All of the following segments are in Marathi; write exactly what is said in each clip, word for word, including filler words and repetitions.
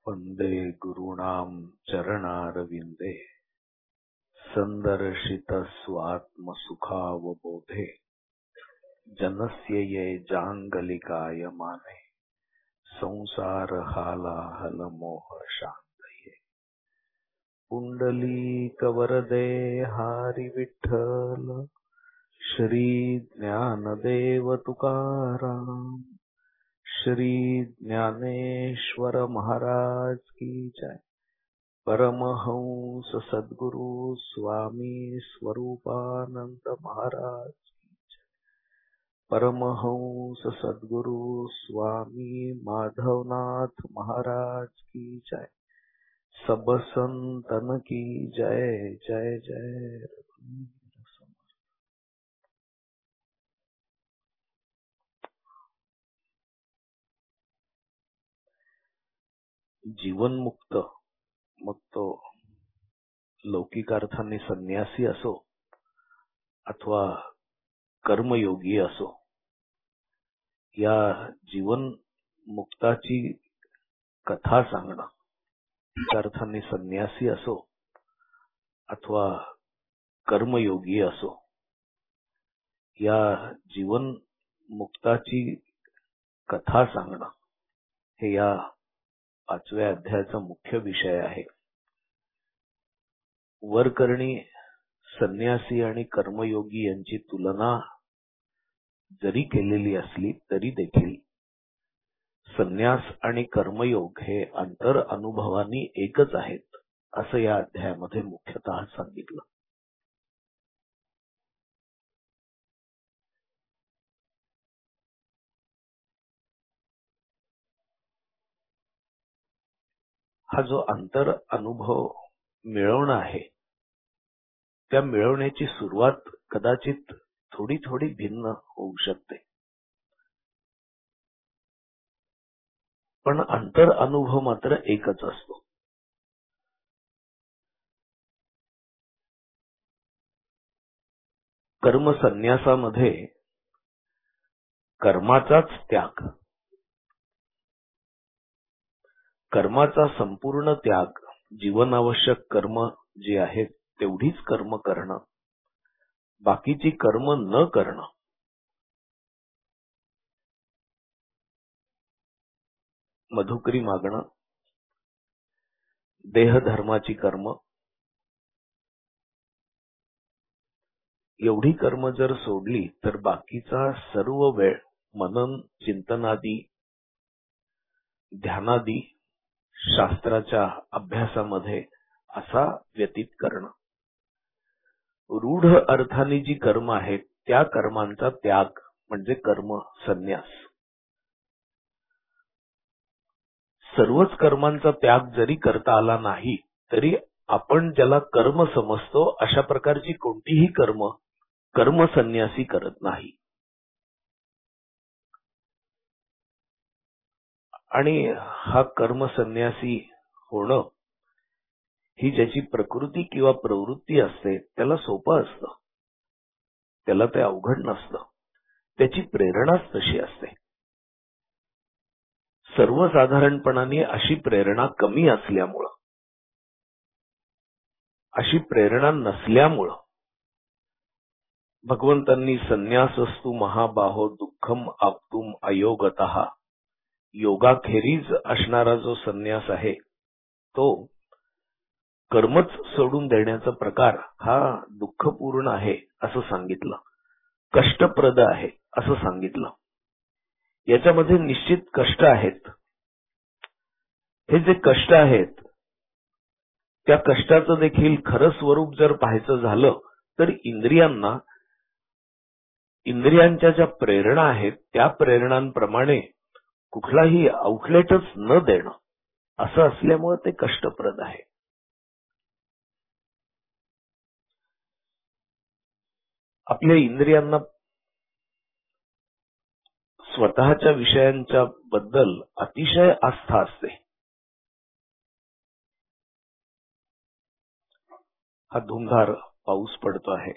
वंदे गुरूणां चरणारविंदे संदर्शितस्वात्मसुखावबोधे जनस्य ये जांगलिकायमाने संसारहालाहलमोहशान्तये पुंडलीकवरदे हरि विठ्ठल श्री ज्ञानदेव तुकाराम श्री ज्ञानेश्वर महाराज की जय। परमहंस सद्गुरु स्वामी स्वरूपानंद महाराज की जय। परमहंस सद्गुरु स्वामी माधवनाथ महाराज की जय। सब संतन की जय जय जय। जीवन मुक्त मग तो लौकिक अर्थाने संन्यासी असो अथवा कर्मयोगी असो, या जीवन मुक्ताची कथा सांगणं, लौकिक अर्थाने संन्यासी असो अथवा कर्मयोगी असो, या जीवन मुक्ताची कथा सांगणं हे या पाचव्या अध्यायाचा मुख्य विषय आहे। वरकरणी संन्यासी आणि कर्मयोगी यांची तुलना जरी केलेली असली तरी देखील संन्यास आणि कर्मयोग हे अंतर अनुभवानी एकच आहेत असं या अध्यायामध्ये मुख्यतः सांगितलं। हा जो अंतर अनुभव मिळवणं आहे, त्या मिळवण्याची सुरुवात कदाचित थोडी थोडी भिन्न होऊ शकते, पण अंतर अनुभव मात्र एकच असतो। कर्म संन्यासामध्ये कर्माचाच त्याग, कर्माचा संपूर्ण त्याग, जीवनावश्यक कर्म जी आहेत तेवढीच कर्म करणं, बाकीची कर्म न करणं, मधुकरी मागणं, देहधर्माची कर्म, एवढी कर्म जर सोडली तर बाकीचा सर्व वेळ मनन चिंतनादी, ध्यानादी, शास्त्राच्या अभ्यासामध्ये असा व्यतीत करणं। रूढ अर्थाने जी कर्म आहेत त्या कर्मांचा त्याग म्हणजे कर्म संन्यास। सर्वच कर्मांचा त्याग जरी करता आला नाही तरी आपण ज्याला कर्म समजतो अशा प्रकारची कोणतीही कर्म कर्म संन्यासी करत नाही। आणि हा कर्म संन्यासी होणं ही ज्याची प्रकृती किंवा प्रवृत्ती असते त्याला सोपं असतं, त्याला ते अवघड नसतं, त्याची प्रेरणाच तशी असते। सर्वसाधारणपणाने अशी प्रेरणा कमी असल्यामुळं, अशी प्रेरणा नसल्यामुळं भगवंतांनी संन्यासस्तु महाबाहो दुःखम आप्तुम अयोगतः, योगाखेरीज असणारा जो संन्यास आहे तो कर्मच सोडून देण्याचा प्रकार हा दुःखपूर्ण आहे असं सांगितलं, कष्टप्रद आहे असं सांगितलं। याच्यामध्ये निश्चित कष्ट आहेत। हे जे कष्ट आहेत त्या कष्टाचं देखील खरं स्वरूप जर पाहायचं झालं तर इंद्रियांना, इंद्रियांच्या ज्या प्रेरणा आहेत त्या प्रेरणांप्रमाणे कुठलाही आउटलेटच न देणं असं असल्यामुळे ते कष्टप्रद आहे। आपल्या इंद्रियांना स्वतःच्या विषयांच्या बद्दल अतिशय आस्था असते। हा धुंधार पाऊस पडतो आहे,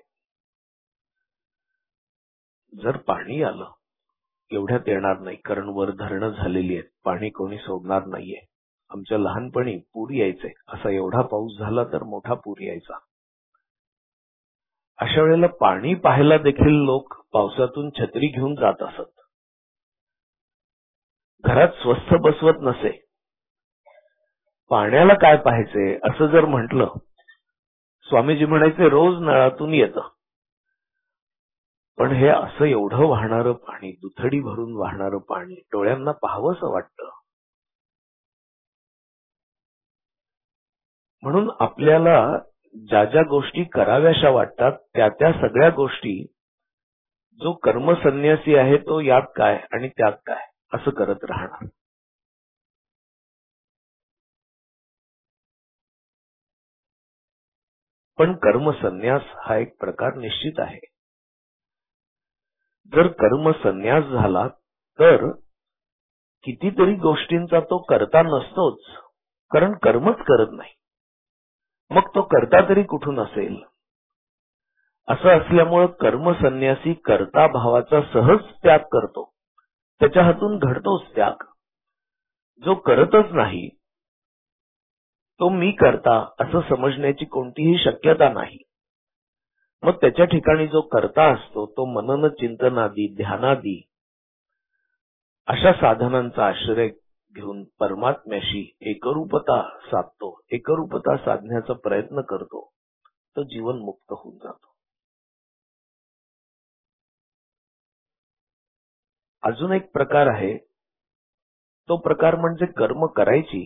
जर पाणी आलं एवढ्यात येणार नाही कारण वर धरणं झालेली आहेत, पाणी कोणी सोडणार नाहीये, आमच्या लहानपणी पूर यायचे. असा एवढा पाऊस झाला तर मोठा पूर यायचा. अशा वेळेला पाणी पाहायला देखील लोक पावसातून छत्री घेऊन जात असत. घरात स्वस्थ बसवत नसे. पाण्याला काय पाहायचे असं जर म्हटलं, स्वामीजी म्हणायचे रोज नळातून येतं. पण हे असं एवढं वाहणारं पाणी, दुथडी भरून वाहणारं पाणी डोळ्यांना पाहावंसं वाटतं. म्हणून आपल्याला ज्या ज्या गोष्टी कराव्याशा वाटतात त्या त्या सगळ्या गोष्टी जो कर्मसन्यासी आहे तो यात काय आणि त्यात काय असं करत राहणार. पण कर्मसन्यास हा एक प्रकार निश्चित आहे. जर कर्मसन्यास झाला तर कितीतरी गोष्टींचा तो करता नसतोच, कारण कर्मच करत नाही. मग तो करता तरी कुठून असेल. असं असल्यामुळं कर्मसन्यासी कर्ता भावाचा सहज त्याग करतो. त्याच्या हातून घडतोच त्याग. जो करतच नाही तो मी करता असं समजण्याची कोणतीही शक्यता नाही. मग त्याच्या ठिकाणी जो कर्ता असतो तो मनन चिंतनादी ध्यानादी अशा साधनांचा आश्रय घेऊन परमात्म्याशी एकरूपता साधतो. एकरूपता साधण्याचा प्रयत्न करतो तो जीवन मुक्त होऊन जातो. अजून एक प्रकार आहे. तो प्रकार म्हणजे कर्म करायची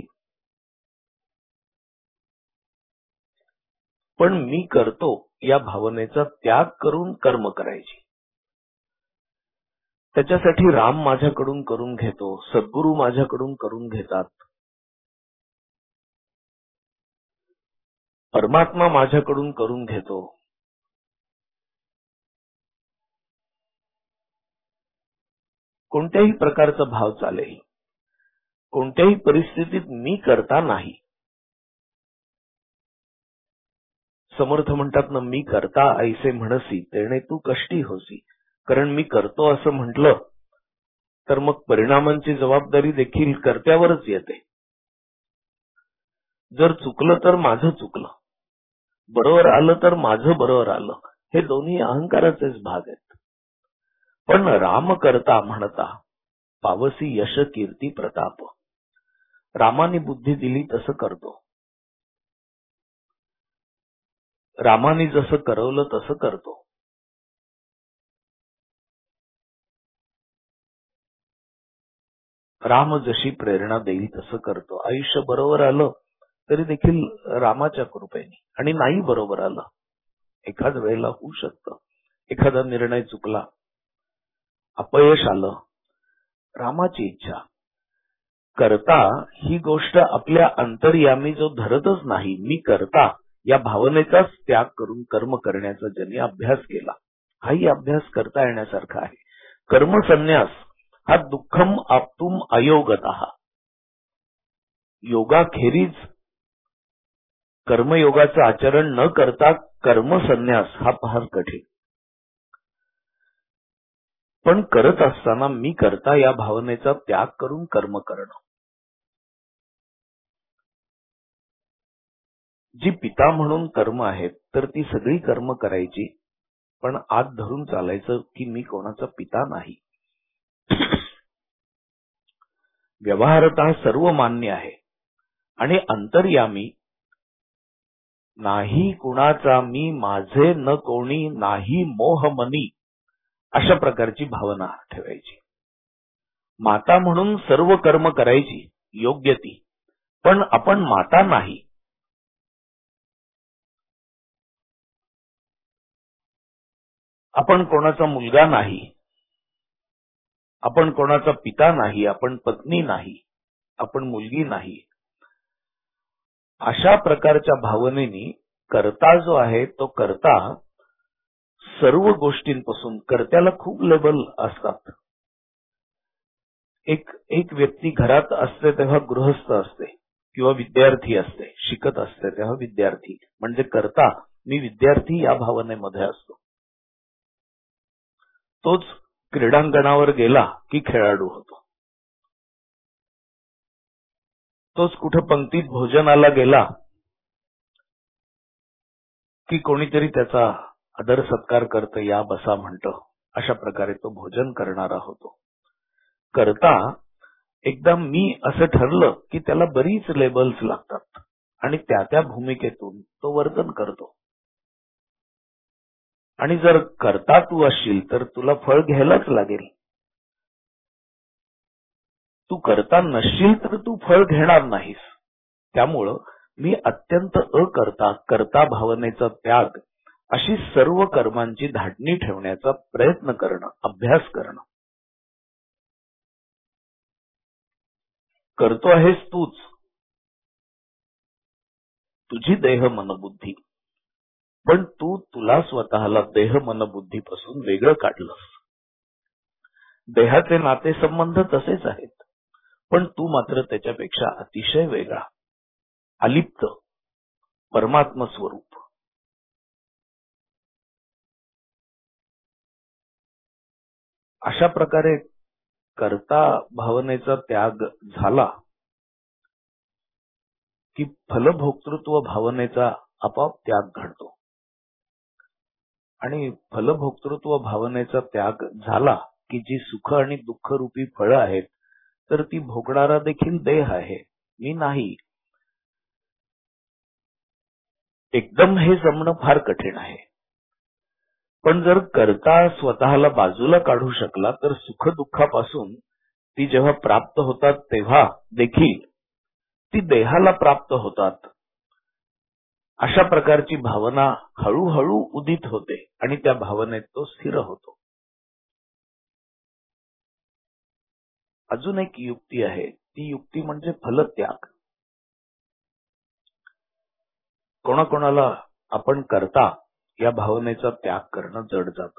पण मी करतो या भावनेचा त्याग करून कर्म करायची. त्याच्यासाठी राम माझ्याकडून करून घेतो, सद्गुरू माझ्याकडून करून घेतात, परमात्मा माझ्याकडून करून घेतो. कोणत्याही प्रकारचा भाव चालेल. कोणत्याही परिस्थितीत मी करता नाही. समर्थ म्हणतात ना, मी करता ऐसे म्हणसी तेणे तू कष्टी होसी. कारण मी करतो असं म्हटलं तर मग परिणामांची जबाबदारी देखील कर्त्यावरच येते. जर चुकलं तर माझं चुकलं, बरोबर आलं तर माझं बरोबर आलं. हे दोन्ही अहंकाराचेच भाग आहेत. पण राम करता म्हणता पावसी यश कीर्ती प्रताप. रामाने बुद्धी दिली तसं करतो. रामाने जसं करवलं तसं करतो. राम जशी प्रेरणा देईल तसं करतो. आयुष्य बरोबर आलं तरी देखील रामाच्या कृपेने, आणि नाही बरोबर आलं एखाद वेळेला होऊ शकतं. एखादा निर्णय चुकला, अपयश आलं, रामाची इच्छा. करता ही गोष्ट आपल्या अंतर्यामी जो धरतच नाही, मी करता या भावनेचाच त्याग करून कर्म करण्याचा ज्यांनी अभ्यास केला, हाही अभ्यास करता येण्यासारखा आहे. कर्मसन्यास हा दुःखम आप्तुम अयोगतः. योगाखेरीज कर्मयोगाचं आचरण न करता कर्मसन्यास हा फार कठीण. पण करत असताना मी करता या भावनेचा त्याग करून कर्म करणं. जी पिता म्हणून कर्म आहेत तर ती सगळी कर्म करायची, पण आत धरून चालायचं की मी कोणाचा पिता नाही. व्यवहारतः सर्व मान्य आहे आणि अंतर्यामी नाही कुणाचा मी, माझे न कोणी, नाही मोह मनी, अशा प्रकारची भावना ठेवायची. माता म्हणून सर्व कर्म करायची, योग्य ती, पण आपण माता नाही. आपण कोणाचा मुलगा नाही, आपण कोणाचा पिता नाही, आपण पत्नी नाही, आपण मुलगी नाही. अशा प्रकारच्या भावनेनी कर्ता जो आहे तो कर्ता सर्व गोष्टींपासून, कर्त्याला खूप लेबल असतात. एक एक व्यक्ती घरात असते तेव्हा गृहस्थ असते किंवा विद्यार्थी असते, शिकत असते तेव्हा विद्यार्थी म्हणजे कर्ता. मी विद्यार्थी या भावनेमध्ये असतो. तोच क्रीडांगणावर गेला की खेळाडू होतो. तोच कुठं पंक्तीत भोजनाला गेला की कोणीतरी त्याचा आदर सत्कार करतं, या बसा म्हणतं. अशा प्रकारे तो भोजन करणारा होतो. करता एकदा मी असं ठरलं की त्याला बरीच लेबल्स लागतात आणि त्या त्या भूमिकेतून तो वर्तन करतो. आणि जर करता तू असशील तर तुला फळ घ्यायलाच लागेल. तू करता नसशील तर तू फळ घेणार नाहीस. त्यामुळं मी अत्यंत अकर्ता करता भावनेचा त्याग अशी सर्व कर्मांची धाटणी ठेवण्याचा प्रयत्न करणं, अभ्यास करणं. करतो आहेस तूच, तुझी देह मनबुद्धी, पण तू तुला स्वतःला देह मनबुद्धीपासून वेगळं काढलंस. देहाचे नाते संबंध तसेच आहेत, पण तू मात्र त्याच्यापेक्षा अतिशय वेगळा, अलिप्त, परमात्म स्वरूप. अशा प्रकारे करता भावनेचा त्याग झाला की फलभोक्तृत्व भावनेचा आपोआप त्याग घडतो. आणि फलभोक्तृत्व भावनेचा त्याग झाला की जी सुख आणि दुःख रूपी फळं आहेत, तर ती भोगणारा देखील देह आहे, मी नाही. एकदम हे जमणं फार कठीण आहे. पण जर करता स्वतःला बाजूला काढू शकला तर सुख दुःखापासून ती जेव्हा प्राप्त होतात तेव्हा देखील ती देहाला प्राप्त होतात. अशा प्रकारची भावना हळूहळू उदित होते आणि त्या भावनेत तो स्थिर होतो. अजून एक युक्ती आहे, ती युक्ती म्हणजे फलत्याग. कोणाकोणाला आपण करता या भावनेचा त्याग करणं जड जातं.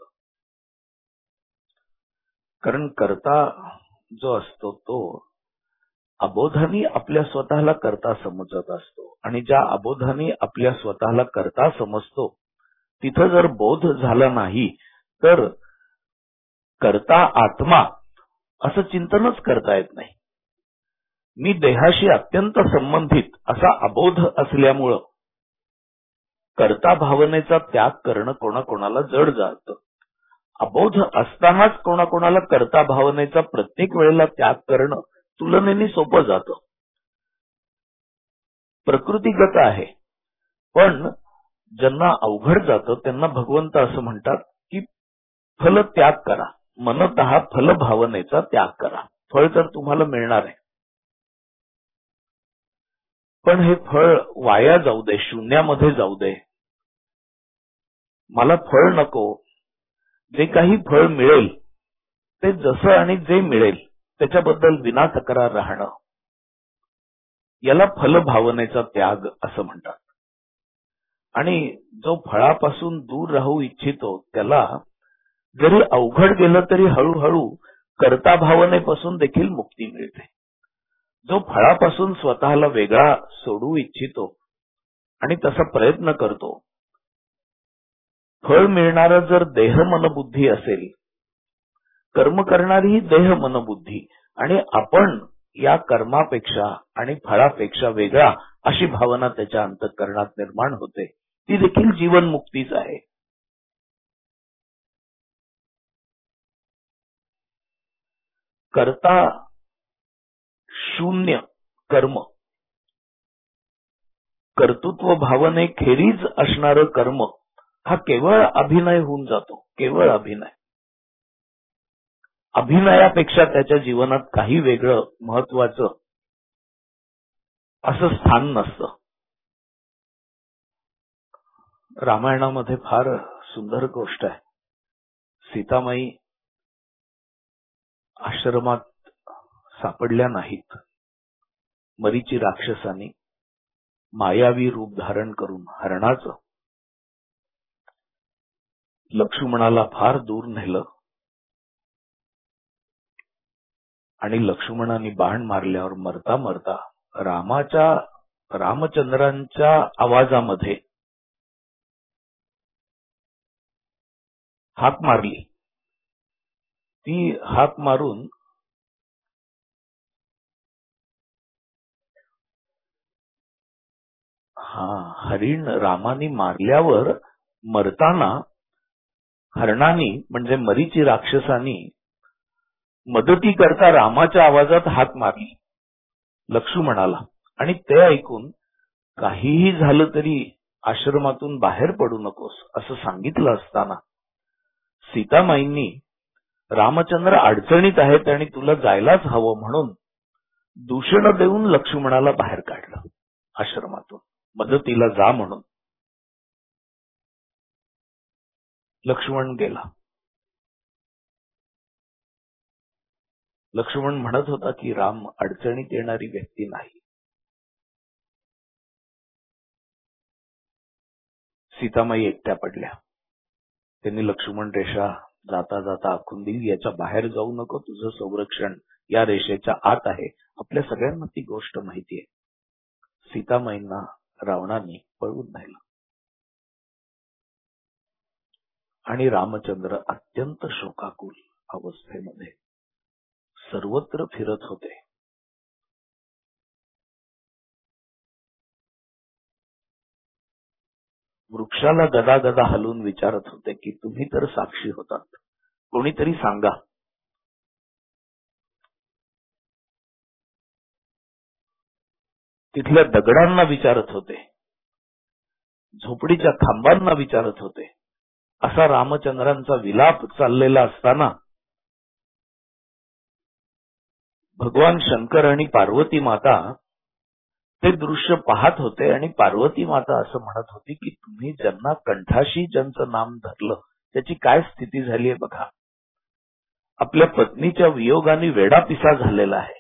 कारण करता जो असतो तो अबोधानी आपल्या स्वतःला करता समजत असतो आणि ज्या अबोधानी आपल्या स्वतःला करता समजतो तिथं जर बोध झाला नाही तर करता आत्मा असं चिंतनच करता येत नाही. मी देहाशी अत्यंत संबंधित असा अबोध असल्यामुळं करता भावनेचा त्याग करणं कोणाकोणाला जड जातं. अबोध असतानाच कोणाकोणाला करता भावनेचा प्रत्येक वेळेला त्याग करणं तुलनेने सोपं जातं. प्रकृतीगत आहे. पण ज्यांना अवघड जातं त्यांना भगवंत असं म्हणतात की फल त्याग करा, मनतः फल भावनेचा त्याग करा. फळ तर तुम्हाला मिळणार आहे, पण हे फळ वाया जाऊ दे, शून्यामध्ये जाऊ दे. मला फळ नको. जे काही फळ मिळेल ते जसं आणि जे मिळेल त्याच्याबद्दल विना तक्रार राहणं, याला फलभावनेचा त्याग असं म्हणतात. आणि जो फळापासून दूर राहू इच्छितो त्याला जरी अवघड गेलं तरी हळूहळू कर्ता भावनेपासून देखील मुक्ती मिळते. जो फळापासून स्वतःला वेगळा सोडू इच्छितो आणि तसा प्रयत्न करतो, फळ मिळणारा जर देह मनबुद्धी असेल, कर्म करणारी ही देह मनबुद्धी आणि आपण या कर्मापेक्षा आणि फळापेक्षा वेगळा अशी भावना त्याच्या अंतःकरणात निर्माण होते, ती देखील जीवनमुक्तीच आहे. करता शून्य कर्म, कर्तृत्व भावनेखेरीज असणारं कर्म हा केवळ अभिनय होऊन जातो. केवळ अभिनय. अभिनयापेक्षा त्याच्या जीवनात काही वेगळं महत्वाचं असं स्थान नसतं. रामायणामध्ये फार सुंदर गोष्ट आहे. सीतामाई आश्रमात सापडल्या नाहीत. मरीची राक्षसानी मायावी रूप धारण करून हरणाचं लक्ष्मणाला फार दूर नेलं आणि लक्ष्मणाने बाण मारल्यावर मरता मरता रामाच्या रामचंद्रांच्या आवाजामध्ये हाक मारली. ती हाक मारून हा हरिण रामानी मारल्यावर मरताना हरणानी म्हणजे मरीची राक्षसानी मदती करता रामाच्या आवाजात हाक मारली लक्ष्मणाला, आणि ते ऐकून काहीही झालं तरी आश्रमातून बाहेर पडू नकोस असं सांगितलं असताना सीतामाईंनी रामचंद्र अडचणीत आहेत आणि तुला जायलाच हवं म्हणून दूषण देऊन लक्ष्मणाला बाहेर काढलं आश्रमातून, मदतीला जा म्हणून. लक्ष्मण गेला. लक्ष्मण म्हणत होता की राम अडचणीत येणारी व्यक्ती नाही. सीतामाई एकट्या पडल्या. त्यांनी लक्ष्मण रेषा जाता जाता आखून दिली, याच्या बाहेर जाऊ नको, तुझं संरक्षण या रेषेच्या आत आहे. आपल्या सगळ्यांना ती गोष्ट माहिती आहे. सीतामाईंना रावणाने पळवून नेलं आणि रामचंद्र अत्यंत शोकाकुल अवस्थेमध्ये सर्वत्र फिरत होते. वृक्षाला गदा गदा हलवून विचारत होते की तुम्ही तर साक्षी होतात, कोणीतरी सांगा. तिथल्या दगडांना विचारत होते, झोपडीच्या खांबांना विचारत होते. असा रामचंद्रांचा विलाप चाललेला असताना भगवान शंकर आणि पार्वती माता ते दृश्य पाहत होते आणि पार्वती माता असं म्हणत होती की तुम्ही ज्यांना कंठाशी ज्यांचं नाम धरलं त्याची काय स्थिती झाली आहे बघा. आपल्या पत्नीच्या वियोगाने वेडापिसा झालेला आहे.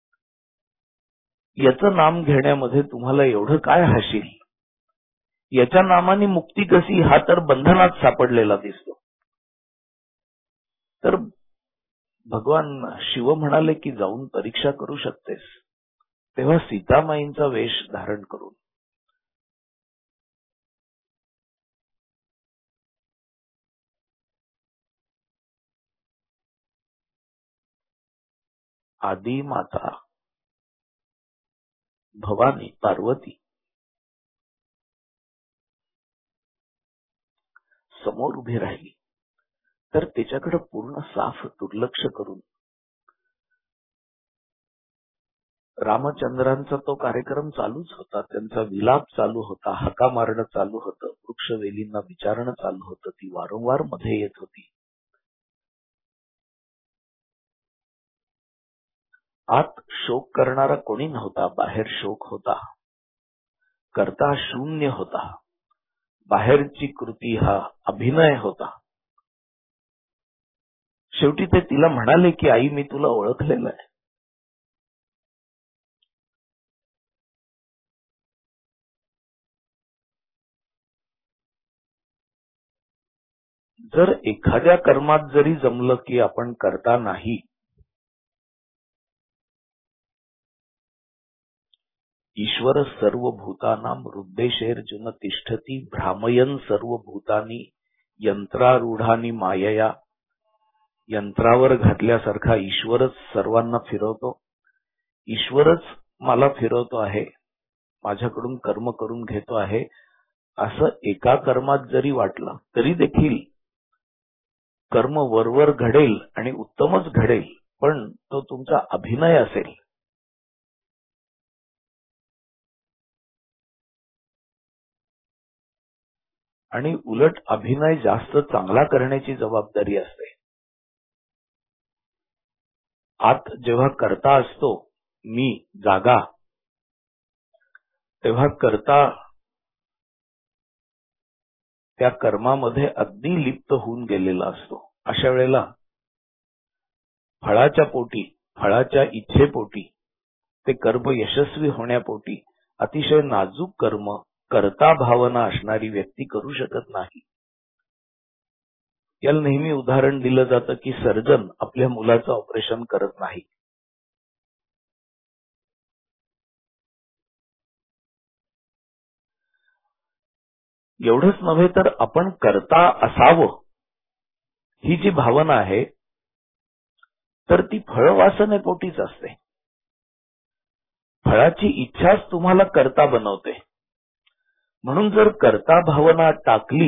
याचं नाम घेण्यामध्ये तुम्हाला एवढं काय हशील? याच्या नामाने मुक्ती कशी, हा तर बंधनात सापडलेला दिसतो. तर भगवान शिव म्हणाले की जाऊन परीक्षा करू शकतेस. तेव्हा सीतामाईंचा वेश धारण करून आदी माता भवानी पार्वती समोर उभी राहिली. तर तिच्याकडे पूर्ण साफ दुर्लक्ष करून रामचंद्रांचा तो कार्यक्रम चालूच होता. त्यांचा विलाप चालू होता, हाका मारणं चालू होतं, वृक्षवेलींना विचारणं चालू होतं. ती वारंवार मध्ये येत होती. आत शोक करणारा कोणी नव्हता, बाहेर शोक होता. करता शून्य होता. बाहेरची कृती हा अभिनय होता. शेवटी ते तिला म्हणाले की आई मी तुला ओळखलेलं आहे. जर एखाद्या कर्मात जरी जमलं की आपण करता नाही, ईश्वर सर्व भूतानां हृद्देशेर्जुन तिष्ठती भ्रामयन सर्व भूतानी यंत्रारूढानी मायया. यंत्रावर घातल्यासारखा ईश्वरच सर्वांना फिरवतो. ईश्वरच मला फिरवतो आहे, माझ्याकडून कर्म करून घेतो आहे, असं एका कर्मात जरी वाटलं तरी देखील कर्म वरवर घडेल आणि उत्तमच घडेल, पण तो तुमचा अभिनय असेल. आणि उलट अभिनय जास्त चांगला करण्याची जबाबदारी असते. आत जेव्हा करता असतो मी जागा, तेव्हा करता त्या कर्मामध्ये अगदी लिप्त होऊन गेलेला असतो. अशा वेळेला फळाच्या पोटी, फळाच्या इच्छेपोटी, ते कर्म यशस्वी होण्यापोटी अतिशय नाजूक कर्म कर्ता भावना असणारी व्यक्ती करू शकत नाही. याला नेहमी उदाहरण दिलं जातं की सर्जन आपल्या मुलाचं ऑपरेशन करत नाही. एवढंच नव्हे तर आपण करता असावं ही जी भावना आहे तर ती फळवासनेपोटीच असते. फळाची इच्छाच तुम्हाला करता बनवते. म्हणून जर कर्ता भावना टाकली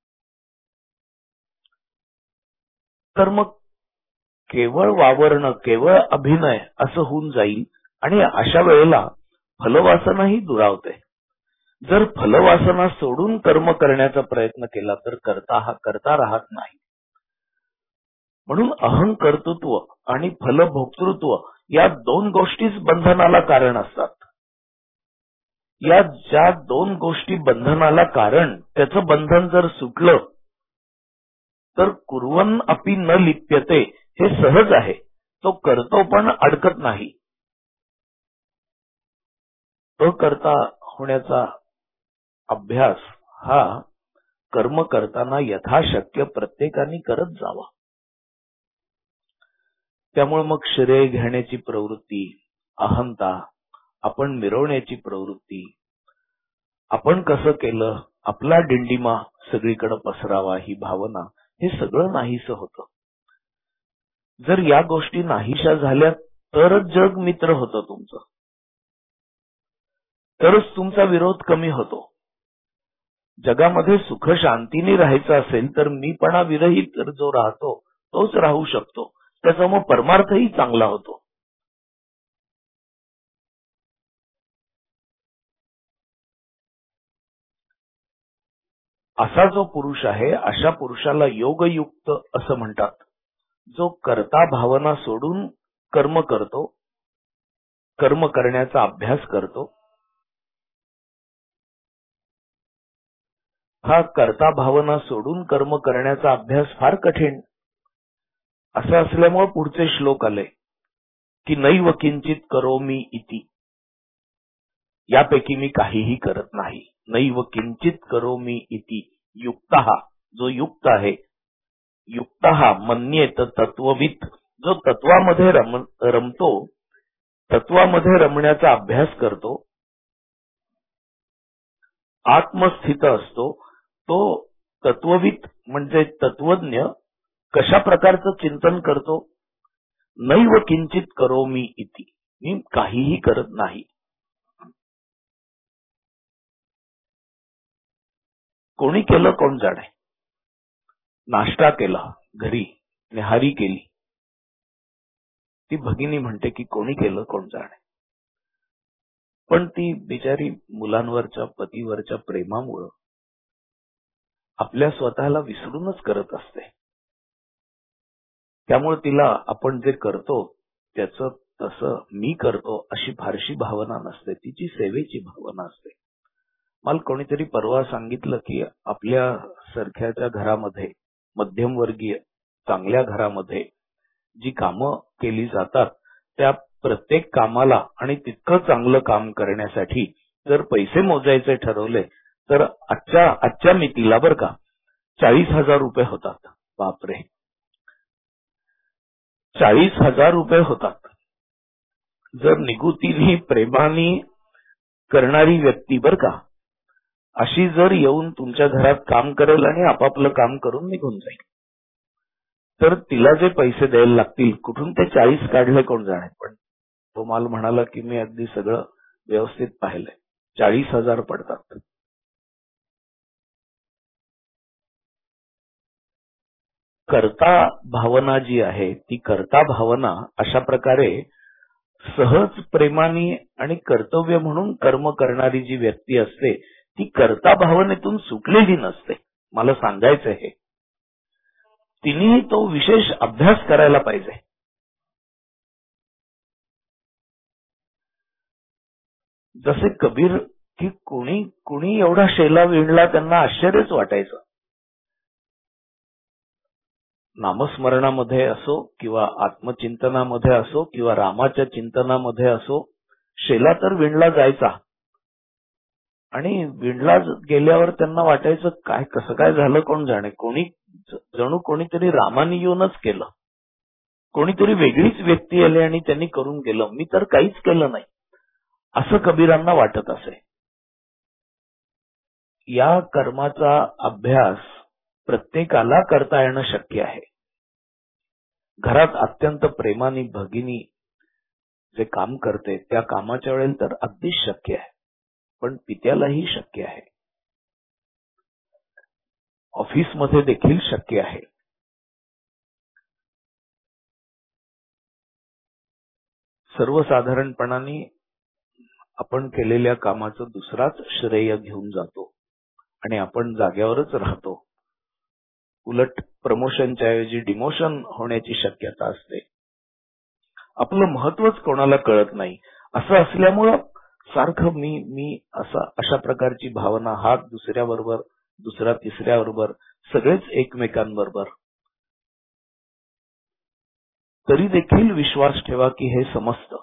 तर मग केवळ वावरणं, केवळ अभिनय असं होऊन जाईल आणि अशा वेळेला फलवासना ही दुरावते. जर फलवासना सोडून कर्म करण्याचा प्रयत्न केला तर कर्ता हा कर्ता राहत नाही. म्हणून अहंकर्तृत्व आणि फलभोक्तृत्व या दोन गोष्टीच बंधनाला कारण असतात. या ज्या दोन गोष्टी बंधनाला कारण, त्याचं बंधन जर सुटलं तर कुर्वन् अपि न लिप्यते हे सहज आहे. तो करतो पण अडकत नाही. तो करता होण्याचा अभ्यास हा कर्म करताना यथाशक्य प्रत्येकाने करत जावा. त्यामुळे मग श्रेय घेण्याची प्रवृत्ती, अहंता, आपण मिरवण्याची प्रवृत्ती, आपण कसं केलं, आपला डिंडिमा सगळीकडे पसरावा ही भावना, हे सगळं नाहीसं होतं. जर या गोष्टी नाहीशा झाल्या तरच जग मित्र होतं तुमचं, तरच तुमचा विरोध कमी होतो. जगामध्ये सुख शांतीने राहायचं असेल तर मीपणा विरहित जो राहतो तोच राहू शकतो. त्याचा मग परमार्थही चांगला होतो. असा जो पुरुष आहे, अशा पुरुषाला योगयुक्त असं म्हणतात, जो कर्ता भावना सोडून कर्म करतो, कर्म करण्याचा अभ्यास करतो. हा कर्ता भावना सोडून कर्म करण्याचा अभ्यास फार कठीण. असं असल्यामुळे पुढचे श्लोक आले की नैव किंचित करोमि इति, यापैकी मी काहीही करत नाही. नैव किंचित करोमि इति युक्तः, जो युक्त आहे, युक्तः मन्येत तत्ववित्, जो तत्वामध्ये रम रमतो, तत्वामध्ये रमण्याचा अभ्यास करतो, आत्मस्थित असतो, तो तत्ववित् म्हणजे तत्वज्ञ कशा प्रकारचं चिंतन करतो. नैव किंचित करोमि इति, मी काहीही करत नाही. कोणी केलं कोण जाणे. नाश्ता केला घरी, निहारी केली, ती भगिनी म्हणते की कोणी केलं कोण जाणे. पण ती बिचारी मुलांवरच्या, पतीवरच्या प्रेमामुळं आपल्या स्वतःला विसरूनच करत असते. त्यामुळे तिला आपण जे करतो त्याचं तसं मी करतो अशी फारशी भावना नसते, तिची सेवेची भावना असते. मला कोणीतरी परवा सांगितलं की आपल्या सारख्याच्या घरामध्ये, मध्यमवर्गीय चांगल्या घरामध्ये जी कामं केली जातात त्या प्रत्येक कामाला आणि तितकं चांगलं काम करण्यासाठी जर पैसे मोजायचे ठरवले तर आजच्या आजच्या मितीला बर का चाळीस हजार रुपये होतात. बापरे, चाळीस हजार रुपये होतात. जर निगुतीने प्रेमाने करणारी व्यक्ती बर का अशी जर येऊन तुमच्या घरात काम करेल आणि आपापलं काम करून निघून जाईल तर तिला जे पैसे द्यायला लागतील कुठून ते चाळीस काढले कोण जाणे. पण तो मला म्हणाला की मी अगदी सगळं व्यवस्थित पाहिलंय, चाळीस हजार पडतात. कर्ता भावना जी आहे ती कर्ता भावना अशा प्रकारे सहज प्रेमाने आणि कर्तव्य म्हणून कर्म करणारी जी व्यक्ती असते ती कर्ता भावनेतून सुटलेली नसते. मला सांगायचं आहे, तिने तो विशेष अभ्यास करायला पाहिजे. जसे कबीर की कोणी कोणी एवढा शेला विणला त्यांना आश्चर्यच वाटायचं. नामस्मरणामध्ये असो किंवा आत्मचिंतनामध्ये असो किंवा रामाच्या चिंतनामध्ये असो शेला तर विणला जायचा आणि विणला गेल्यावर त्यांना वाटायचं काय कसं काय झालं कोण जाणे. कोणी जणू कोणीतरी रामाने येऊनच केलं, कोणीतरी वेगळीच व्यक्ती आली आणि त्यांनी करून गेलं, मी तर काहीच केलं नाही असं कबीरांना वाटत असे. या कर्माचा अभ्यास प्रत्येकाला करता येणं शक्य आहे. घरात अत्यंत प्रेमाने भगिनी जे काम करते त्या कामाच्या वेळेला तर अगदीच शक्य आहे, पण पित्यालाही शक्य आहे. ऑफिसमध्ये देखील शक्य आहे. सर्वसाधारणपणाने आपण केलेल्या कामाचं दुसराच श्रेय घेऊन जातो आणि आपण जाग्यावरच राहतो. उलट प्रमोशनच्या ऐवजी डिमोशन होण्याची शक्यता असते. आपलं महत्वच कोणाला कळत नाही. असं असल्यामुळं सारखं मी मी असा अशा प्रकारची भावना, हा दुसऱ्याबरोबर, दुसरा तिसऱ्याबरोबर, सगळेच एकमेकांबरोबर. तरी देखील विश्वास ठेवा की हे समजतं.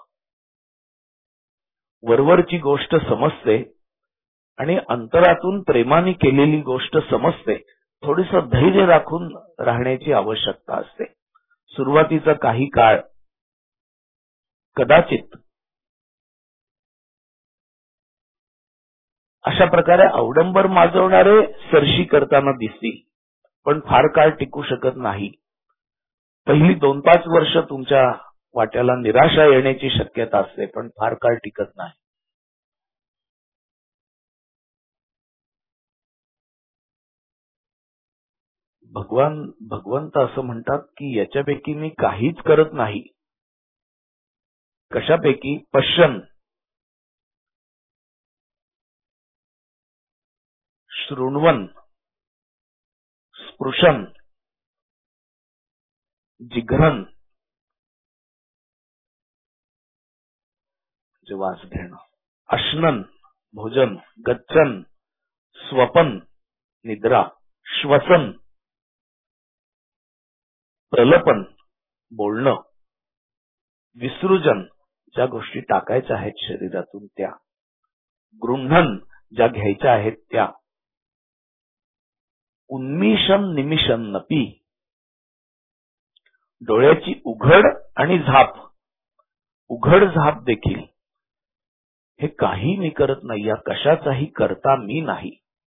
वरवरची गोष्ट समजते आणि अंतरातून प्रेमाने केलेली गोष्ट समजते. थोडंसं धैर्य राखून राहण्याची आवश्यकता असते. सुरुवातीचा काही काळ कदाचित अशा प्रकारे अवडंबर माजवणारे सरशी करताना दिसतील, पण फार काळ टिकू शकत नाही. पहिली दोन पाच वर्ष तुमच्या वाट्याला निराशा येण्याची शक्यता असते, पण फार काळ टिकत नाही. भगवान भगवंत असं म्हणतात की याच्यापैकी मी काहीच करत नाही. कशापैकी? पश्यन, शृण्वन, स्पृशन, जिघ्रन, जे वास घेणं, अश्नन, भोजन, गच्चन, स्वपन, निद्रा, श्वसन, प्रलपन, बोलणं, विसृजन, ज्या गोष्टी टाकायच्या आहेत शरीरातून त्या, गृह्णन, ज्या घ्यायच्या आहेत त्या, उन्मिषम निमिषम नपी, डोळ्याची उघड आणि झाप, उघड झाप देखील, हे काही मी करत नाही. या कशाचाही करता मी नाही.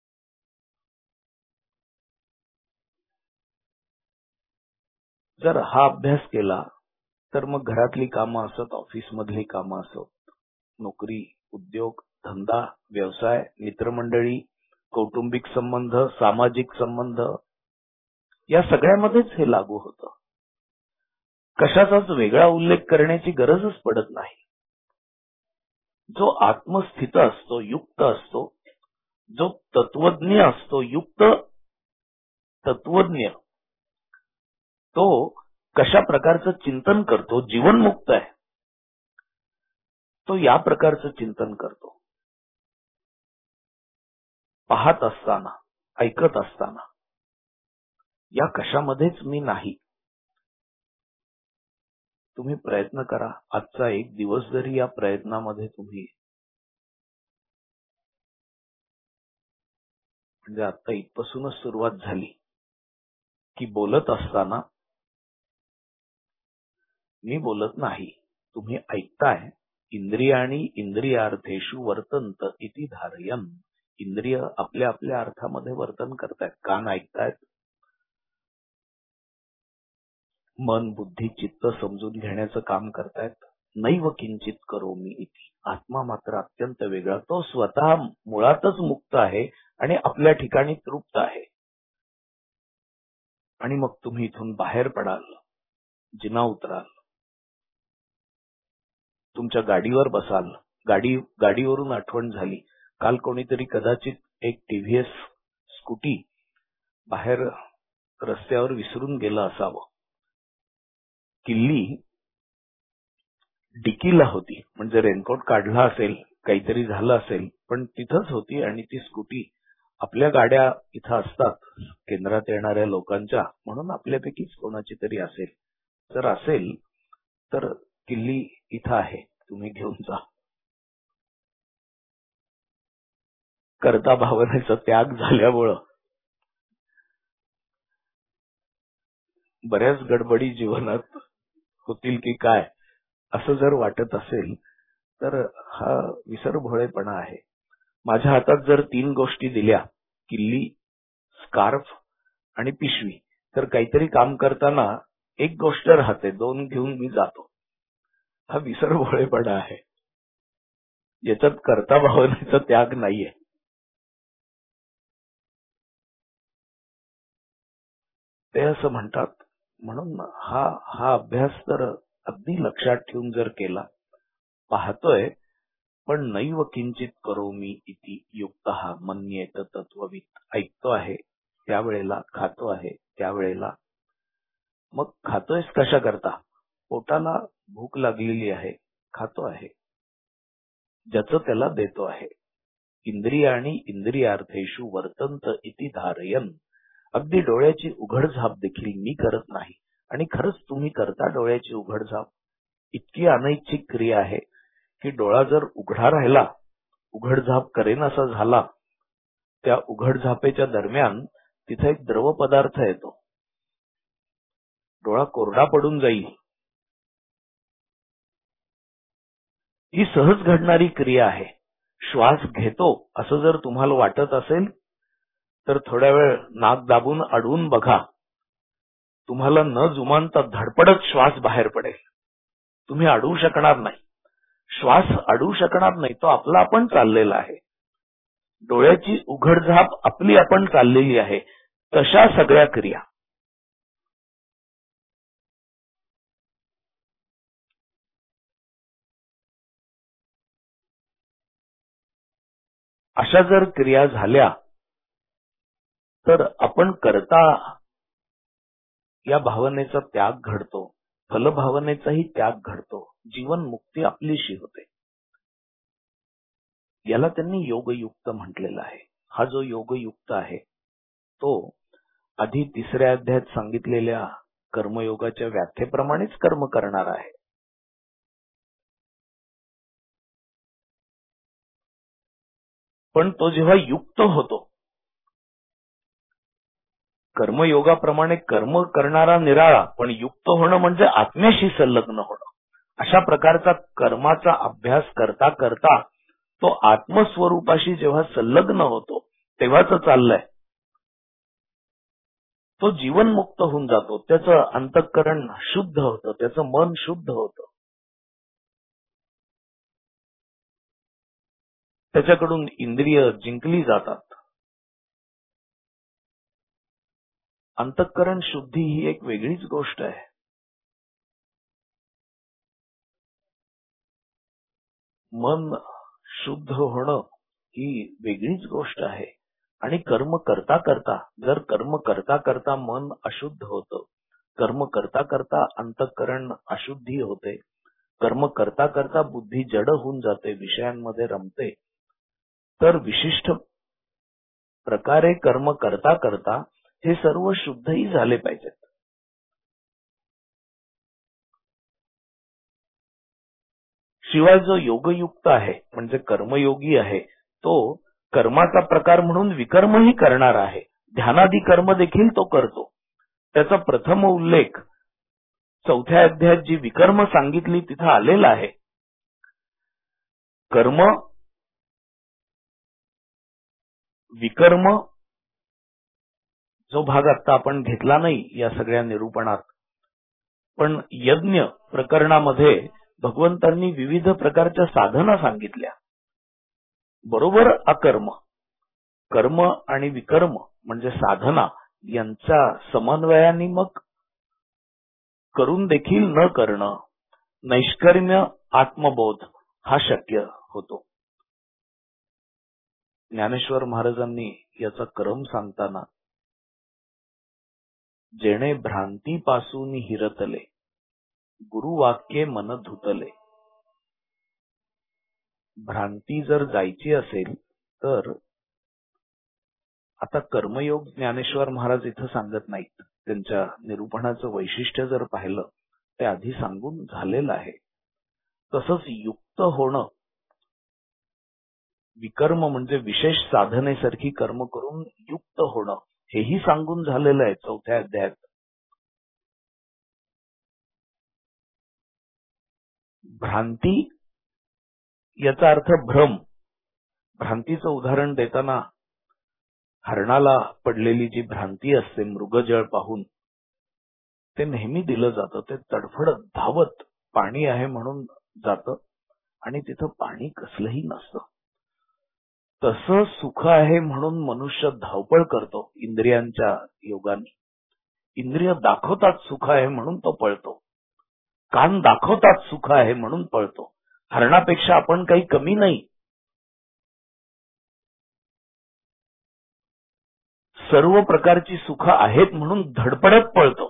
जर हा अभ्यास केला तर मग घरातली कामं असत, ऑफिस मधली कामं असत, नोकरी, उद्योग, धंदा, व्यवसाय, मित्रमंडळी, कौटुंबिक संबंध, सामाजिक संबंध, या सगळ्यामध्येच हे लागू होतं. कशाचाच वेगळा उल्लेख करण्याची गरजच पडत नाही. जो आत्मस्थित असतो, युक्त असतो, जो तत्वज्ञ असतो, युक्त तत्वज्ञ, तो कशा प्रकारचं चिंतन करतो, जीवनमुक्त आहे, तो या प्रकारचं चिंतन करतो. पाहत असताना, ऐकत असताना, या कशामध्येच मी नाही. तुम्ही प्रयत्न करा. आजचा एक दिवस जरी या प्रयत्नामध्ये तुम्ही, म्हणजे आता इथपासूनच सुरुवात झाली की बोलत असताना मी बोलत नाही, तुम्ही ऐकताय. इंद्रियाणी इंद्रियार्थेषु वर्तन्त इति धारयन्. इंद्रिय आपल्या आपल्या अर्थामध्ये वर्तन करतायत. कान ऐकतायत, मन, बुद्धी, चित्त समजून घेण्याचं काम करतायत. नैव किंचित करोमि इति. आत्मा मात्र अत्यंत वेगळा. तो स्वतः मुळातच मुक्त आहे आणि आपल्या ठिकाणी तृप्त आहे. आणि मग तुम्ही इथून बाहेर पडाल, जिना उतराल, तुमच्या गाडीवर बसाल. गाडी गाडीवरून आठवण झाली, काल कोणीतरी कदाचित एक टीव्हीएस स्कूटी बाहेर रस्त्यावर विसरून गेलं असावं. किल्ली डिकीला होती, म्हणजे रेनकोट काढला असेल, काहीतरी झालं असेल, पण तिथंच होती. आणि ती स्कूटी, आपल्या गाड्या इथं असतात केंद्रात येणाऱ्या लोकांच्या, म्हणून आपल्यापैकीच कोणाची तरी असेल. जर असेल तर किल्ली इथं आहे, तुम्ही घेऊन जा. कर्ता भावनेचा त्याग झाल्यामुळं बऱ्याच गडबडी जीवनात होतील की काय, असं जर वाटत असेल तर हा विसरभोळेपणा आहे. माझ्या हातात जर तीन गोष्टी दिल्या, किल्ली, स्कार्फ आणि पिशवी, तर काहीतरी काम करताना एक गोष्ट राहते, दोन घेऊन मी जातो. हा विसरभोळेपणा आहे. याच्यात कर्ता भावनेचा त्याग नाहीये. ते असं म्हणतात. म्हणून हा हा अभ्यास तर अगदी लक्षात ठेवून जर केला, पाहतोय पण नैव किंचित करोमी इति युक्तः मन्येत तत्ववित, ऐकतो आहे त्यावेळेला, खातो आहे त्यावेळेला. मग खातोयस कशा करता? पोटाला भूक लागलेली आहे, खातो आहे, ज्याचं त्याला देतो आहे. इंद्रियाणी इंद्रियार्थेषु वर्तंत इति धारयन, अगदी डोळ्याची उघडझाप देखील मी करत नाही. आणि खरंच तुम्ही करता डोळ्याची उघडझाप. इतकी अनैच्छिक क्रिया आहे की डोळा जर उघडा राहिला, उघडझाप करेन असा झाला, त्या उघडझापेच्या दरम्यान तिथे एक द्रव पदार्थ येतो, डोळा कोरडा पडून जाईल. ही सहज घडणारी क्रिया आहे. श्वास घेतो असं जर तुम्हाला वाटत असेल तर थोड्या वेळ नाक दाबून अडवून बघा, तुम्हाला न जुमानता धडपडत श्वास बाहेर पडेल. तुम्ही अडवू शकणार नाही, श्वास अडवू शकणार नाही, तो आपला आपण चाललेला आहे. डोळ्याची उघडझाप आपली आपण चाललेली आहे. तशा सगळ्या क्रिया अशा जर क्रिया झाल्या तर आपण करता या भावनेचा त्याग घडतो, फलभावनेचाही त्याग घडतो, जीवन मुक्ती आपलीशी होते. याला त्यांनी योगयुक्त म्हटलेला आहे. हा जो योगयुक्त आहे तो आधी तिसऱ्या अध्यायात सांगितलेल्या कर्मयोगाच्या व्याख्येप्रमाणेच कर्म करणार आहे. पण तो जेव्हा युक्त होतो, कर्मयोगाप्रमाणे कर्म करणारा निराळा, पण युक्त होणं म्हणजे आत्म्याशी संलग्न होणं. अशा प्रकारचा कर्माचा अभ्यास करता करता तो आत्मस्वरूपाशी जेव्हा संलग्न होतो तेव्हाच चाललंय, तो जीवनमुक्त होऊन जातो. त्याचं अंतःकरण शुद्ध होतं, त्याचं मन शुद्ध होतं, त्याच्याकडून इंद्रिय जिंकली जातात. अंतःकरण शुद्धी ही एक वेगळीच गोष्ट आहे. मन शुद्ध होणं ही वेगळीच गोष्ट आहे. आणि कर्म करता करता, जर कर्म करता करता मन अशुद्ध होतं, कर्म करता करता अंतःकरण अशुद्धी होते, कर्म करता करता बुद्धी जड होऊन जाते, विषयांमध्ये रमते, तर विशिष्ट प्रकारे कर्म करता करता हे सर्व शुद्धही झाले पाहिजेत. शिवाय जो योगयुक्त आहे म्हणजे कर्मयोगी आहे, तो कर्माचा प्रकार म्हणून विकर्मही करणार आहे. ध्यानादी कर्म देखील तो करतो. त्याचा प्रथम उल्लेख चौथ्या अध्यायात जी विकर्म सांगितली तिथं आलेला आहे. कर्म, विकर्म जो भाग आता आपण घेतला नाही या सगळ्या निरूपणात, पण यज्ञ प्रकरणामध्ये भगवंतांनी विविध प्रकारच्या साधना सांगितल्या. बरोबर अकर्म, कर्म आणि विकर्म म्हणजे साधना यांच्या समन्वयाने मग करून देखील न करणं, नैष्कर्म्य आत्मबोध हा शक्य होतो. ज्ञानेश्वर महाराजांनी याचा क्रम सांगताना, जेणे भ्रांतीपासून हिरतले गुरुवाक्ये मन धुतले. भ्रांती जर जायची असेल तर आता कर्मयोग ज्ञानेश्वर महाराज इथं सांगत नाहीत. त्यांच्या निरूपणाचं वैशिष्ट्य जर पाहिलं ते आधी सांगून झालेलं आहे. तसंच युक्त होणं, विकर्म म्हणजे विशेष साधनेसारखी कर्म करून युक्त होणं, हेही सांगून झालेलं आहे चौथ्या अध्यायात. भ्रांती याचा अर्थ भ्रम. भ्रांतीचं उदाहरण देताना हरणाला पडलेली जी भ्रांती असते मृगजळ पाहून, ते नेहमी दिलं जातं. ते तडफडत धावत पाणी आहे म्हणून जातं आणि तिथं पाणी कसलंही नसतं. तसं सुख आहे म्हणून मनुष्य धावपळ करतो इंद्रियांच्या योगाने. इंद्रिय दाखवतात सुख आहे म्हणून तो पळतो, कान दाखवतात सुख आहे म्हणून पळतो. हरणापेक्षा आपण काही कमी नाही. सर्व प्रकारची सुख आहेत म्हणून धडपडत पळतो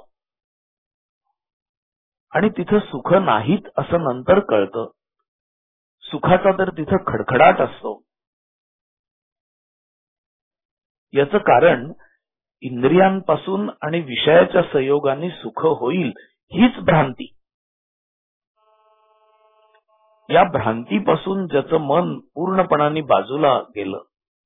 आणि तिथं सुख नाहीत असं नंतर कळतं. सुखाचा तर तिथं खडखडाट असतो. याचं कारण इंद्रियांपासून आणि विषयाच्या संयोगाने सुख होईल हीच भ्रांती. या भ्रांतीपासून ज्याचं मन पूर्णपणाने बाजूला गेलं,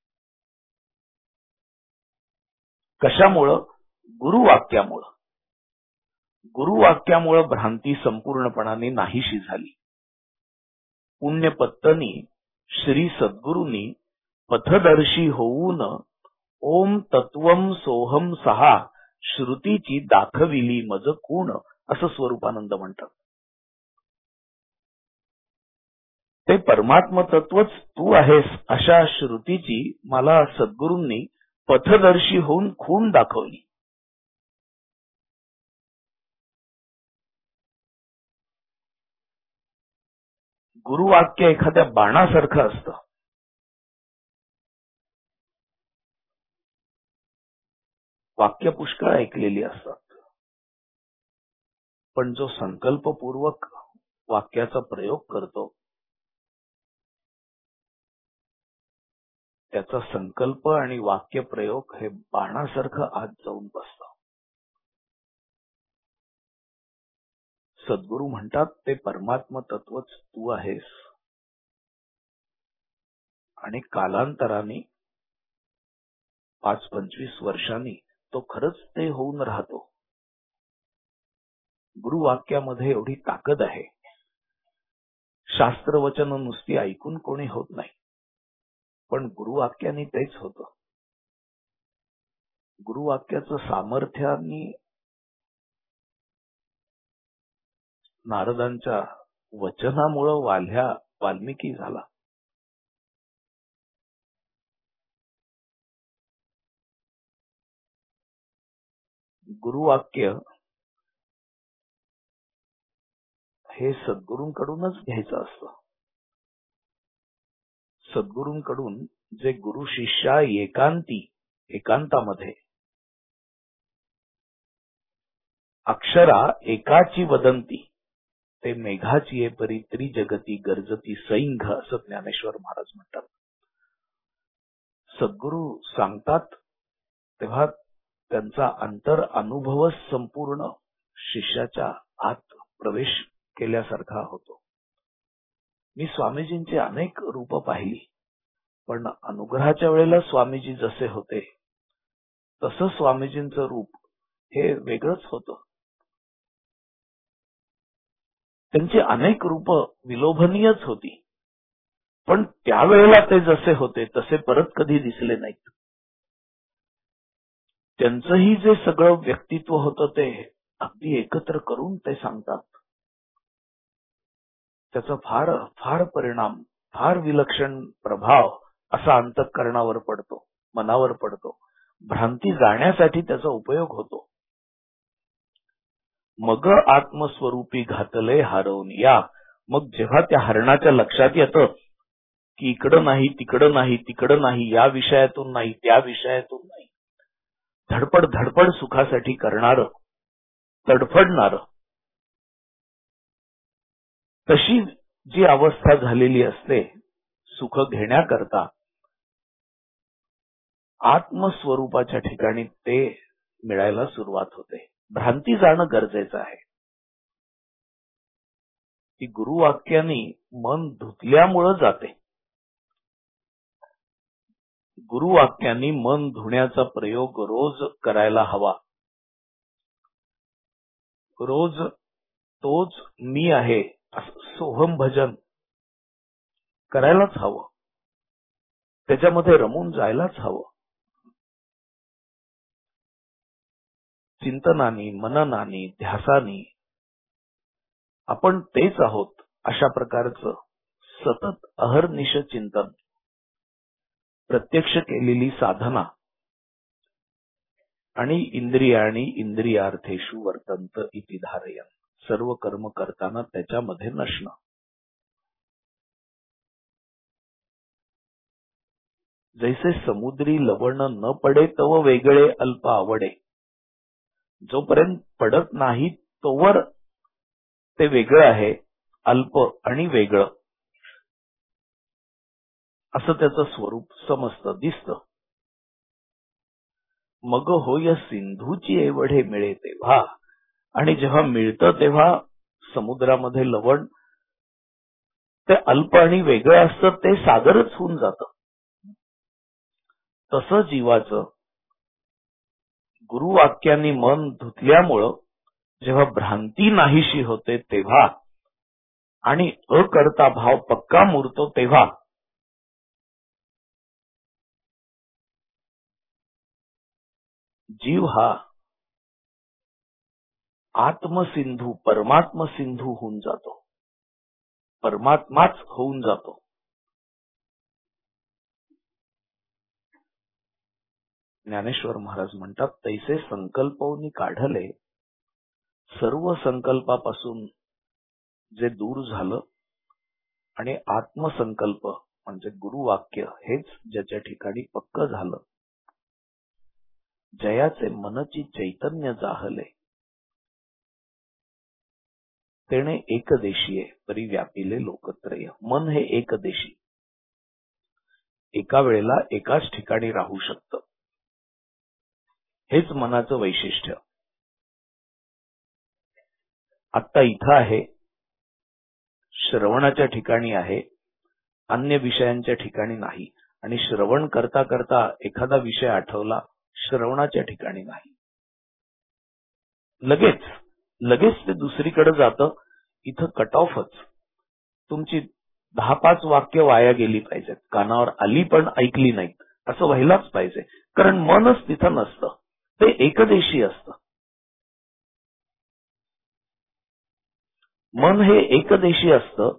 कशामुळं? गुरुवाक्यामुळं. गुरुवाक्यामुळं भ्रांती संपूर्णपणाने नाहीशी झाली. पुण्यपत्तनी श्री सद्गुरूंनी पथदर्शी होऊन ओम तत्वम सोहम सहा श्रुतीची दाखविली मज कोण असं स्वरूपानंद म्हणतात. ते परमात्म तत्वच तू आहेस अशा श्रुतीची मला सद्गुरूंनी पथदर्शी होऊन खूण दाखवली. गुरुवाक्य एखाद्या बाणासारखं असतं. वाक्य पुष्कळ ऐकलेली असतात, पण जो संकल्पपूर्वक वाक्याचा प्रयोग करतो त्याचा संकल्प आणि वाक्य प्रयोग हे बाणासारखं आत जाऊन बसतं. सद्गुरू म्हणतात ते परमात्म तत्वच तू आहेस आणि कालांतराने पाच पंचवीस वर्षांनी तो खरंच ते होऊन राहतो. गुरुवाक्यामध्ये एवढी ताकद आहे. शास्त्रवचन नुसती ऐकून कोणी होत नाही, पण गुरुवाक्याने तेच होतं. गुरुवाक्याचं सामर्थ्याने नारदांच्या वचनामुळं वाल्ह्या वाल्मिकी झाला. गुरुवाक्य हे सद्गुरूंकडूनच घ्यायचं असतं. सद्गुरूंकडून जे गुरु शिष्या एकांती एकांतामध्ये अक्षरा एकाची वदंती ते मेघाची ये परी त्रिजगती गर्जती सैंघ असं ज्ञानेश्वर महाराज म्हणतात. सद्गुरू सांगतात तेव्हा त्यांचा अंतर अनुभवच संपूर्ण शिष्याच्या आत प्रवेश केल्यासारखा होतो. मी स्वामीजींची अनेक रूप पाहिली, पण अनुग्रहाच्या वेळेला स्वामीजी जसे होते तसं स्वामीजींचं रूप हे वेगळंच होतं. त्यांची अनेक रूप विलोभनीयच होती, पण त्यावेळेला ते जसे होते तसे परत कधी दिसले नाहीत. त्यांचंही जे सगळं व्यक्तित्व होतं ते अगदी एकत्र करून ते सांगतात. त्याचा फार फार परिणाम, फार विलक्षण प्रभाव असा अंतःकरणावर पडतो, मनावर पडतो. भ्रांती जाण्यासाठी त्याचा उपयोग होतो. मग आत्मस्वरूपी घातले हरवून या. मग जेव्हा त्या हरणाच्या लक्षात येतं की इकडं नाही तिकडं नाही तिकडं नाही, या विषयातून नाही त्या विषयातून नाही, धडपड धडपड सुखासाठी करणार, तडफडणार, तशी जी अवस्था झालेली असते सुख घेण्याकरता, आत्मस्वरूपाच्या ठिकाणी ते मिळायला सुरुवात होते. भ्रांती जाणं गरजेचं आहे. ती गुरुवाक्याने मन धुतल्यामुळं जाते. गुरुवाक्याने मन धुण्याचा प्रयोग रोज करायला हवा. रोज तोच मी आहे असं सोहम भजन करायलाच हवं. त्याच्यामध्ये रमून जायलाच हवं. चिंतनानी, मननानी, ध्यासानी आपण तेच आहोत अशा प्रकारचं सतत अहर्निश चिंतन, प्रत्यक्ष केलेली साधना आणि इंद्रियाणी इंद्रियार्थेषु वर्तंत इति धारयन्. सर्व कर्म करताना त्याच्यामध्ये नसणं. जैसे समुद्री लवण न पडे तव वेगळे अल्प आवडे. जोपर्यंत पडत नाही तोवर ते वेगळं आहे, अल्प आणि वेगळं असं त्याचं स्वरूप समजतं, दिसतं. मग होय सिंधूची एवढे मिळे तेव्हा, आणि जेव्हा मिळतं तेव्हा समुद्रामध्ये लवण ते अल्प आणि वेगळं असतं, ते सागरच होऊन जातं. तसं जीवाचं गुरुवाक्यांनी मन धुतल्यामुळं जेव्हा भ्रांती नाहीशी होते तेव्हा आणि अकर्ता भाव पक्का मुरतो तेव्हा जीव हा आत्मसिंधू परमात्म सिंधू होऊन जातो, परमात्माच होऊन जातो. ज्ञानेश्वर महाराज म्हणतात, तैसे संकल्पवनी काढले, सर्व संकल्पापासून जे दूर झालं आणि आत्मसंकल्प म्हणजे गुरुवाक्य हेच ज्याच्या ठिकाणी पक्क झालं, जयाचे मनची चैतन्य जाहले, तेने एकदेशीय परी व्यापिले लोकत्रय. मन हे एकदेशी, एका वेळेला एकाच ठिकाणी राहू शकतं. हेच मनाचं वैशिष्ट्य. आत्ता इथं आहे, श्रवणाच्या ठिकाणी आहे, अन्य विषयांच्या ठिकाणी नाही. आणि श्रवण करता करता एखादा विषय आठवला, श्रवणाच्या ठिकाणी नाही. लगेच लगेच ते दुसरीकडे जातं. इथं कट ऑफच. तुमची दहा पाच वाक्य वाया गेली पाहिजेत, कानावर आली पण ऐकली नाही असं व्हायलाच पाहिजे. कारण मनच तिथं नसतं, ते एकदेशी असतं. मन हे एकदेशी असतं.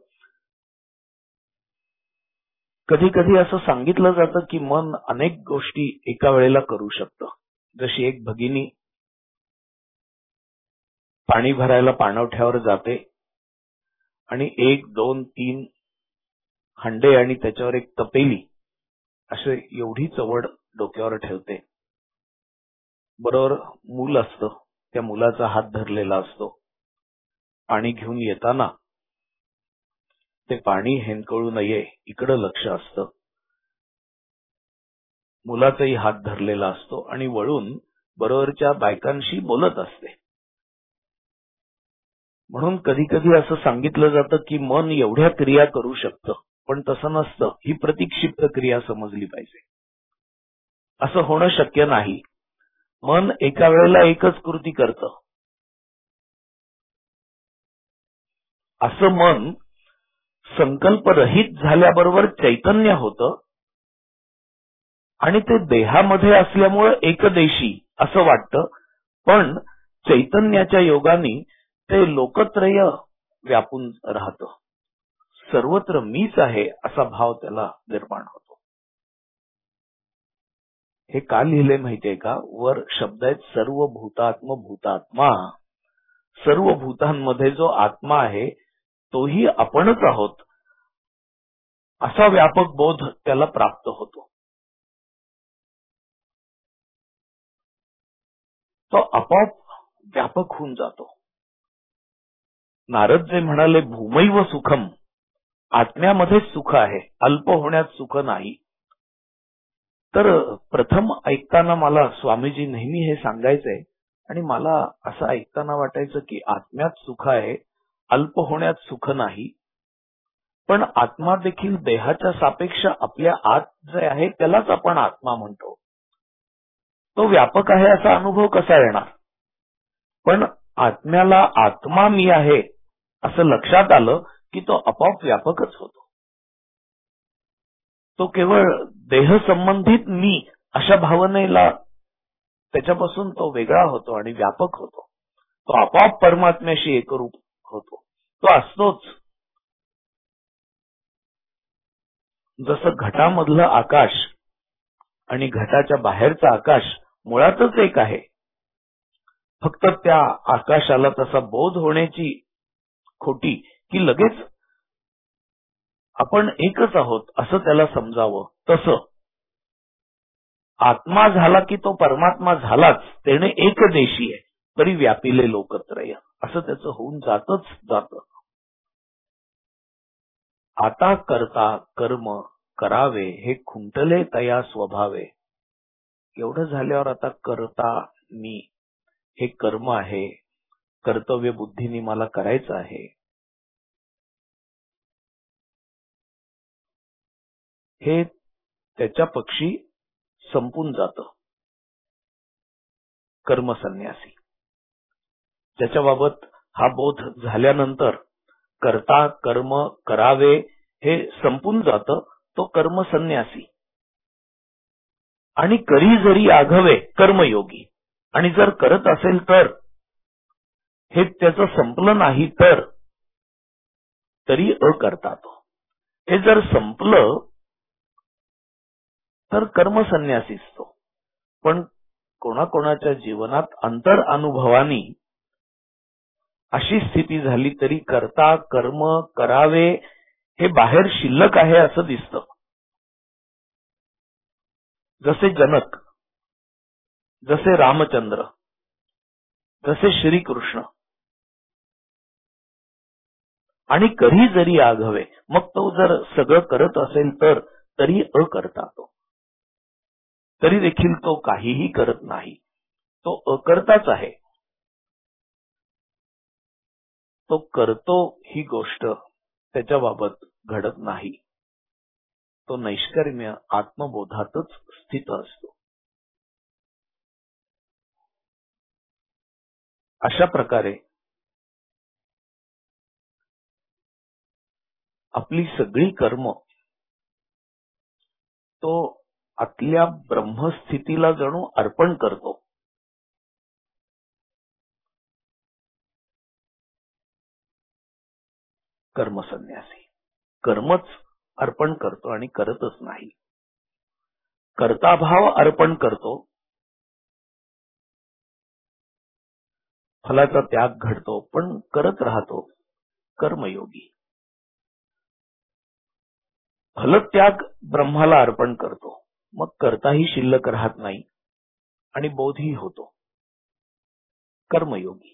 कधी कधी असं सांगितलं जातं की मन अनेक गोष्टी एका वेळेला करू शकतं. जशी एक भगिनी पाणी भरायला पाणवठ्यावर जाते आणि एक दोन तीन हंडे आणि त्याच्यावर एक तपेली असे एवढी चवड डोक्यावर ठेवते. बरोबर मूल असतं, त्या मुलाचा हात धरलेला असतो. पाणी घेऊन येताना ते पाणी हेंदकळू नये इकडं लक्ष असतं. मुलाचाही हात धरलेला असतो आणि वळून बरोबरच्या बायकांशी बोलत असते. म्हणून कधी कधी असं सांगितलं जातं की मन एवढ्या क्रिया करू शकतं, पण तसं नसतं. ही प्रतिक्षिप्त क्रिया समजली पाहिजे. असं होणं शक्य नाही. मन एका वेळेला एकच कृती करतं. असं मन संकल्परहित झाल्याबरोबर चैतन्य होतं आणि ते देहामध्ये असल्यामुळे एकदेशी असं वाटतं. पण चैतन्याच्या योगाने ते लोकत्रय व्यापून राहतं. सर्वत्र मीच आहे असा भाव त्याला निर्माण होतो. हे का लिहिले माहितीये का? वर शब्द आहेत सर्व भूतात्म भूतात्मा. सर्व भूतांमध्ये जो आत्मा आहे तोही आपणच आहोत असा व्यापक बोध त्याला प्राप्त होतो. तो आपोआप व्यापक होऊन जातो. नारद जे म्हणाले भूमैव सुखम, आत्म्यामध्येच सुख आहे, अल्प होण्यात सुख नाही. तर प्रथम ऐकताना मला स्वामीजी नेहमी हे सांगायचे आणि मला असं ऐकताना वाटायचं की आत्म्यात सुख आहे, अल्प होण्यात सुख नाही. पण आत्मा देखील देहाच्या सापेक्ष आपल्या आत जे आहे त्यालाच आपण आत्मा म्हणतो. तो व्यापक आहे असा अनुभव कसा येणार? पण आत्म्याला आत्मा मी आहे असं लक्षात आलं की तो आपोआप व्यापकच होतो. तो केवळ देह संबंधित मी अशा भावनेला त्याच्यापासून तो वेगळा होतो आणि व्यापक होतो. तो आपोआप परमात्म्याशी एकरूप होतो. तो असतोच. जसं घटामधलं आकाश आणि घटाच्या बाहेरचं आकाश मुळातच एक आहे, फक्त त्या आकाशाला तसा बोध होण्याची खोटी की लगेच आपण एकच आहोत असं त्याला समजावं. तसं आत्मा झाला की तो परमात्मा झालाच, त्याने एकदेशी आहे तरी व्यापिले लोकत्रय असं त्याचं होऊन जातच जात. आता करता कर्म करावे हे खुंटले तया स्वभावे. एवढं झाल्यावर आता करता मी, हे कर्म आहे, कर्तव्य बुद्धीने मला करायचं आहे, हे त्याच्या पक्षी संपून जात. कर्मसन्यासी ज्याच्याबाबत हा बोध झाल्यानंतर करता कर्म करावे हे संपून जात, तो कर्मसन्यासी. आणि करी जरी आघवे कर्मयोगी. आणि जर करत असेल तर हे त्याचं संपलं नाही तर तरी अकर्ता तो. हे जर संपलं तर कर्मसन्यासीच तो. पण कोणाकोणाच्या जीवनात अंतर अनुभवानी अशी स्थिती झाली तरी करता कर्म करावे हे बाहेर शिल्लक आहे असं दिसतं. जसे जनक, जसे रामचंद्र, जसे श्रीकृष्ण. आणि करी जरी आघवे, मग तो जर सगळं करत असेल तर तरी अकर्ता तो. तरी देखील तो काहीही करत नाही, तो अकर्ताच आहे. तो करतो ही गोष्ट त्याच्याबाबत घडत नाही. तो नैष्कर्म्य आत्मबोधातच स्थित असतो. अशा प्रकारे आपली सगळी कर्म तो आतल्या ब्रह्मस्थितीला जणू अर्पण करतो. कर्मसन्यासी कर्मच अर्पण करतो आणि करतच नाही. कर्ताभाव अर्पण करतो, फलाचा त्याग घडतो पण करत राहतो. कर्मयोगी फलत्याग ब्रह्माला अर्पण करतो, मग करताही शिल्लक राहत नाही आणि बोधही होतो. कर्मयोगी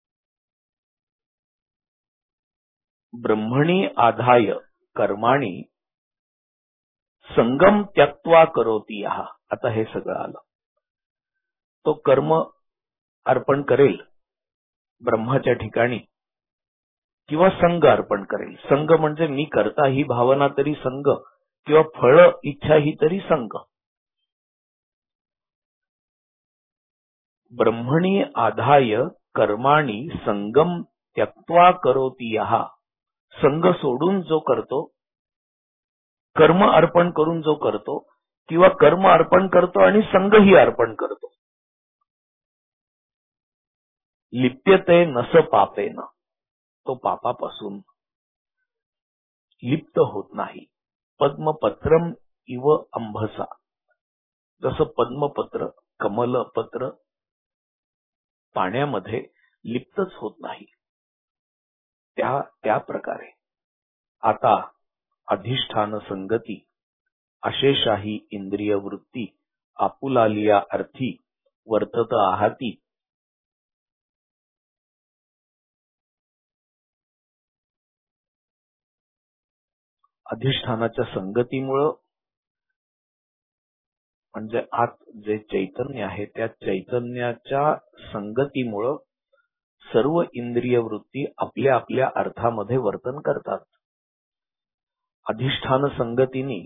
ब्रह्मणी आधाय कर्माणी संगम त्यक्त्वा करोति यः. आता हे सगळं आलं. तो कर्म अर्पण करेल ब्रह्माच्या ठिकाणी किंवा संग अर्पण करेल. संग म्हणजे मी करता ही भावना तरी संग, किंवा फळ इच्छा ही तरी संग. ब्रह्मणी आधाय कर्माणी संगम त्यक्त्वा करोति यः. संग सोडून जो करतो, कर्म अर्पण करून जो करतो, किंवा कर्म अर्पण करतो आणि संगही अर्पण करतो. लिप्यते नस पापेन. तो पापापासून लिप्त होत नाही. पद्मपत्रम इव अंभसा. जसं पद्मपत्र, कमलपत्र पाण्यामध्ये लिप्तच होत नाही, त्या त्या प्रकारे आता अधिष्ठान संगती अशेषाही इंद्रिय वृत्ती आपुलालिया अर्थी वर्तत आहाती. अधिष्ठानाच्या संगतीमुळं म्हणजे आत जे चैतन्य आहे त्या चैतन्याच्या संगतीमुळं सर्व इंद्रिय वृत्ती आपल्या आपल्या अर्थामध्ये वर्तन करतात. अधिष्ठान संगतीने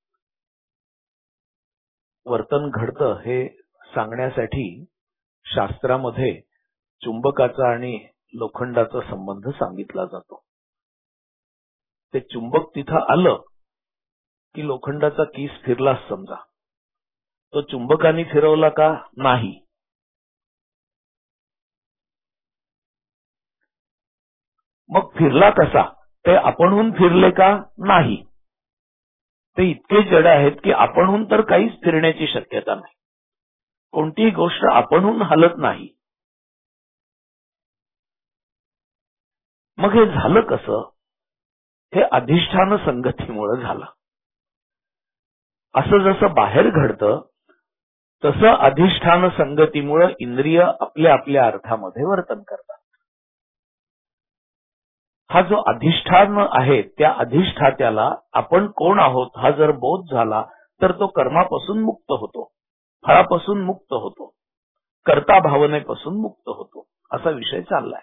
वर्तन घडतं हे सांगण्यासाठी शास्त्रामध्ये चुंबकाचा आणि लोखंडाचा संबंध सांगितला जातो. ते चुंबक तिथं आलं की लोखंडाचा कीस फिरलाच समजा. तो चुंबकाने फिरवला का? नाही. मग फिरला कसा? ते आपणहून फिरले का? नाही. ते इतके जड आहेत की आपणहून तर काहीच फिरण्याची शक्यता नाही. कोणतीही गोष्ट आपणहून हलत नाही. मग हे झालं कसं? हे अधिष्ठान संगतीमुळे झालं. असं जसं बाहेर घडतं तसं अधिष्ठान संगतीमुळे इंद्रिय आपल्या आपल्या अर्थामध्ये वर्तन करतात. हा जो अधिष्ठान आहे त्या अधिष्ठात्याला आपण कोण आहोत हा जर बोध झाला तर तो कर्मापासून मुक्त होतो, फळापासून मुक्त होतो, कर्ता भावनेपासून मुक्त होतो, असा विषय चाललाय.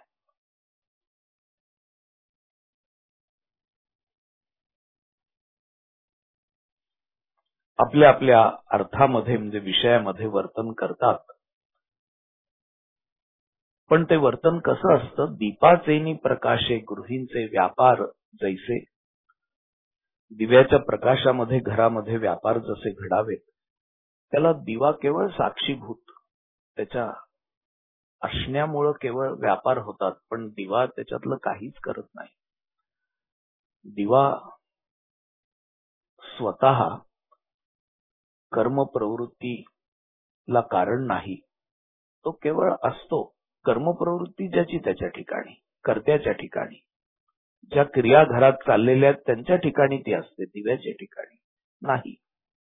आपल्या आपल्या अर्थामध्ये म्हणजे विषयामध्ये वर्तन करतात. पण ते वर्तन कसं असतं? दीपाचेनी प्रकाशे गृहींचे व्यापार जैसे. दिव्याच्या प्रकाशामध्ये घरामध्ये व्यापार जसे घडावेत त्याला दिवा केवळ साक्षीभूत, त्याच्या असण्यामुळं केवळ व्यापार होतात, पण दिवा त्याच्यातलं काहीच करत नाही. दिवा स्वतः कर्म प्रवृत्तीला कारण नाही, तो केवळ असतो. कर्मप्रवृत्ती ज्याची त्याच्या ठिकाणी, कर्त्याच्या ठिकाणी, ज्या क्रिया घरात चाललेल्या आहेत त्यांच्या ठिकाणी ती असते, दिव्याच्या ठिकाणी नाही.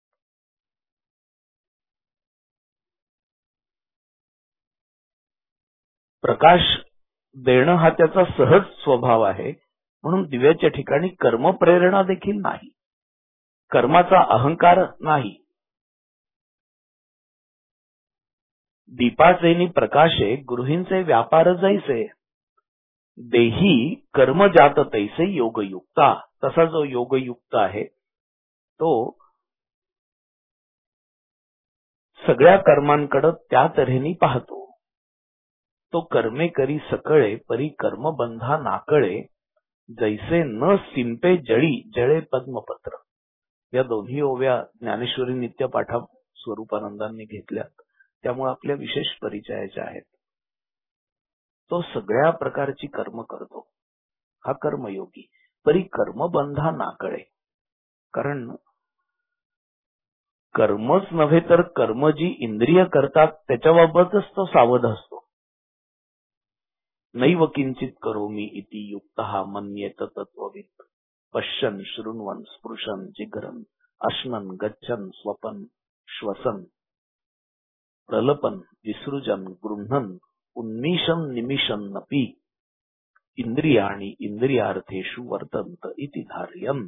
प्रकाश देणं हा त्याचा सहज स्वभाव आहे, म्हणून दिव्याच्या ठिकाणी कर्मप्रेरणा देखील नाही, कर्माचा अहंकार नाही. दीपाचेनी प्रकाशे गृहींचे व्यापार जैसे. देही कर्म जात तैसे योगयुक्ता. तसा जो योगयुक्त आहे तो सगळ्या कर्मांकडे त्या तऱ्हेने पाहतो. तो कर्मे करी सकळे परी कर्मबंधा नाकळे जैसे न सिंपे जळी जळे पद्मपत्र. या दोन्ही ओव्या ज्ञानेश्वरी नित्यपाठा स्वरूपानंदांनी घेतल्यात, त्यामुळे आपल्या विशेष परिचयाच्या आहेत. तो सगळ्या प्रकारची कर्म करतो, हा कर्मयोगी. परी कर्मबंधा नाकळे, कारण कर्मच नव्हे तर कर्म जी इंद्रिय करतात त्याच्याबाबतच तो सावध असतो. नैव किंचित करोमि इति युक्तः मन्येत तत्त्ववित्. पश्यन् शृण्वन् स्पृशन् जिघ्रन् अश्नन् गच्छन् स्वपन् श्वसन् प्रलपन् विसृजन् गृह्णन् उन्मीषन् निमिषन्नपि इंद्रियाणि इंद्रियार्थेषु वर्तन्त इति धार्यन्.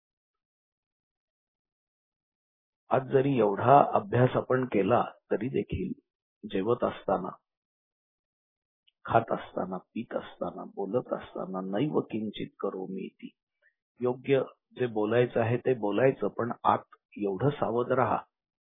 आज जरी एवढा अभ्यास आपण केला तरी देखील जेवत असताना, खात असताना, पीत असताना, बोलत असताना नैव किंचित करोमि इति, योग्य जे बोलायचं आहे ते बोलायचं, पण आत एवढं सावध राहा.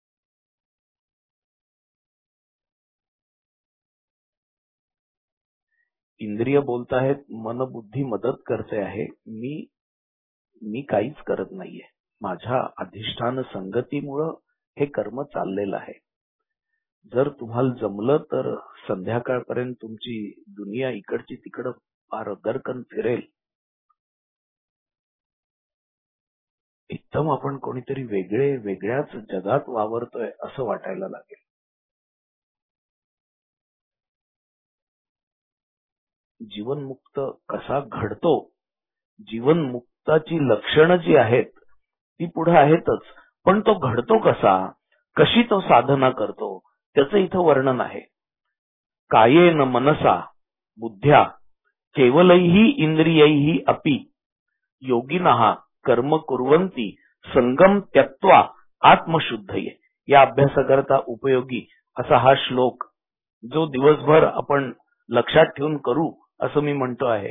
इंद्रिय बोलताहेत, मन बुद्धी मदत करते आहे, मी मी काहीच करत नाहीये. माझ्या अधिष्ठान संगतीमुळं हे कर्म चाललेलं आहे. जर तुम्हाला जमलं तर संध्याकाळपर्यंत तुमची दुनिया इकडची तिकडं फार गरकन फिरेल. एकदम आपण कोणीतरी वेगळे वेगळ्याच जगात वावरतोय असं वाटायला लागेल. जीवनमुक्त कसा घडतो, जीवनमुक्ताची लक्षणं जी आहेत ती पुढे आहेतच, पण तो घडतो कसा, कशी तो साधना करतो त्याचं इथं वर्णन आहे. कायेन मनसा बुद्ध्या केवलैहि इंद्रियैहि अपि योगिनः कर्म कुर्वन्ति संगम त्यक्त्वा आत्मशुद्धये. या अभ्यासाकरता उपयोगी असा हा श्लोक जो दिवसभर आपण लक्षात ठेवून करू असं मी म्हणतो आहे.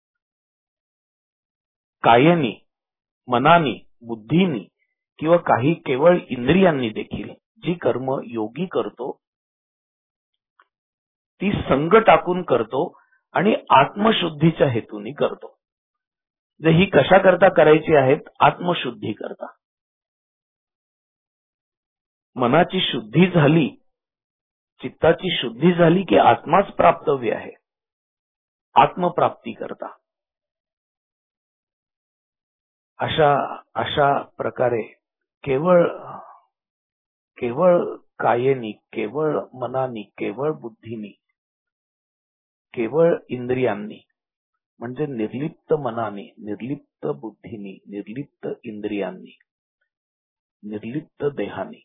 कायेनी, मनानी, बुद्धीनी किंवा काही केवळ इंद्रियांनी देखील जी कर्म योगी करतो ती संग टाकून करतो आणि आत्मशुद्धीच्या हेतूने करतो. जे ही कशा करता करायची आहेत? आत्मशुद्धी करता. मनाची शुद्धी झाली, चित्ताची शुद्धी झाली की आत्माच प्राप्तव्य आहे, आत्मप्राप्ती करता. अशा अशा प्रकारे केवळ केवळ कायेनी, केवळ मनानी, केवळ बुद्धीनी, केवळ इंद्रियांनी म्हणजे निर्लिप्त मनाने, निर्लिप्त बुद्धीने, निर्लिप्त इंद्रियांनी, निर्लिप्त देहाने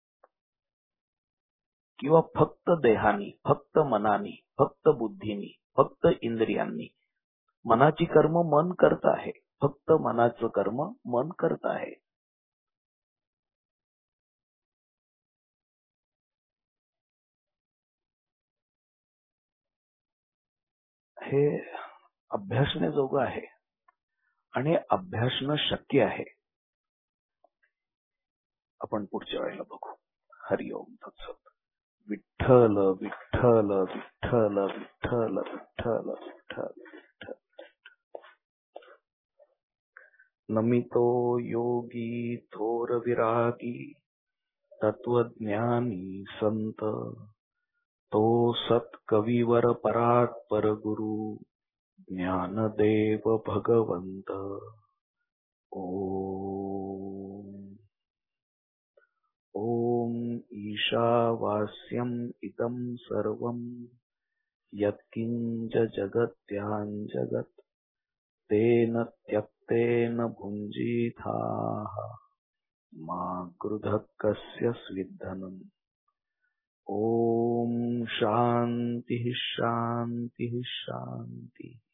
किंवा फक्त देहानी, फक्त मनानी, फक्त बुद्धीनी, फक्त इंद्रियांनी. मनाची कर्म मन करत आहे, फक्त मनाचं कर्म मन करत आहे. हे अभ्यासण्याजोगं आहे आणि अभ्यासणं शक्य आहे. आपण पुढच्या वेळेला बघू. हरिओम तत्सत. विठ्ठल विठ्ठल विठ्ठल विठ्ठल विठ्ठल विठ्ठल विठ्ठल. नमितो योगी थोर विरागी तत्वज्ञानी संत, तो सत कविवर परात्पर गुरु ज्ञानदेव भगवंत. ओम ओम ईशावास्यम इदं सर्वं यत्किंच जगत्यां जगत् तेन त्यक्तेन भुञ्जीथाः मा गृधः कस्य स्विद्धनम्. ओम शांति शांति शांति.